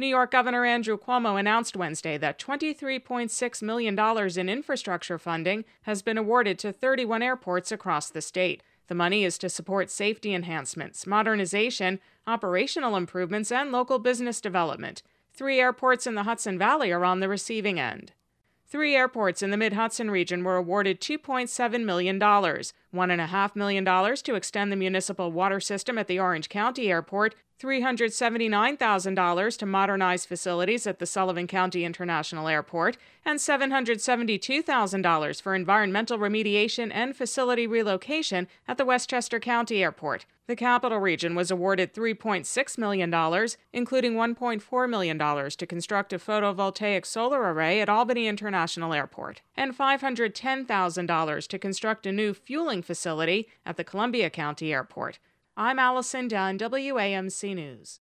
New York Governor Andrew Cuomo announced Wednesday that $23.6 million in infrastructure funding has been awarded to 31 airports across the state. The money is to support safety enhancements, modernization, operational improvements, and local business development. 3 airports in the Hudson Valley are on the receiving end. 3 airports in the Mid-Hudson region were awarded $2.7 million, $1.5 million to extend the municipal water system at the Orange County Airport, $379,000 to modernize facilities at the Sullivan County International Airport, and $772,000 for environmental remediation and facility relocation at the Westchester County Airport. The Capital Region was awarded $3.6 million, including $1.4 million to construct a photovoltaic solar array at Albany International Airport, and $510,000 to construct a new fueling facility at the Columbia County Airport. I'm Allison Dunn, WAMC News.